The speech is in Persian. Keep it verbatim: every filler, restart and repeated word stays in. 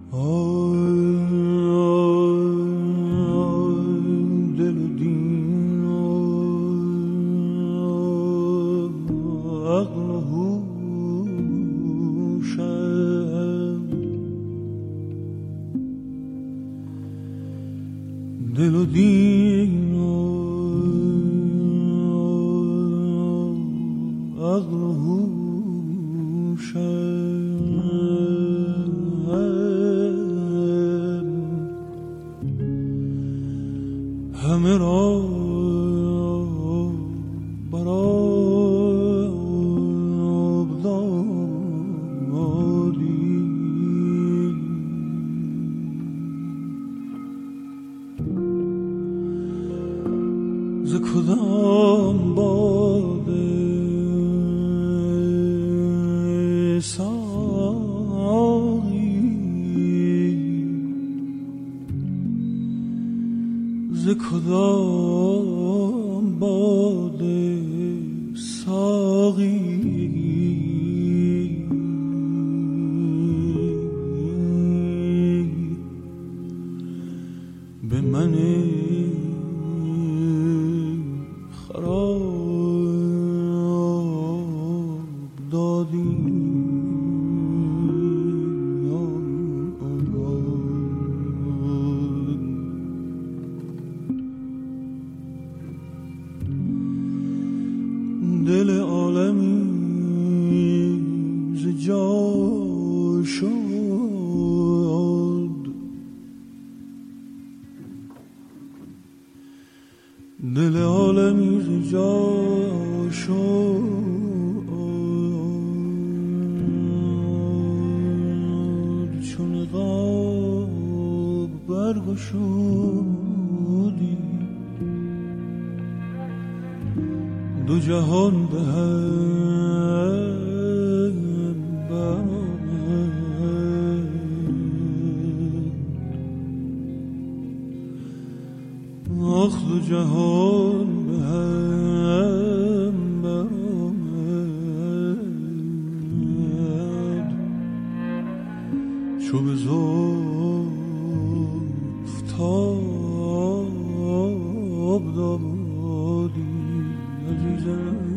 دل و دین و عقل و هوشم همه را برای دادی ز کدام باده ساقی ز کدام باده ساقی به من خراب دادی دل عالمی ز جا شد دل عالمی ز جا شد چون غاب برگشودی دو جهان به هم برآمد آخ دو جهان به هم برآمد چو به زلف تاب دادی عزیزم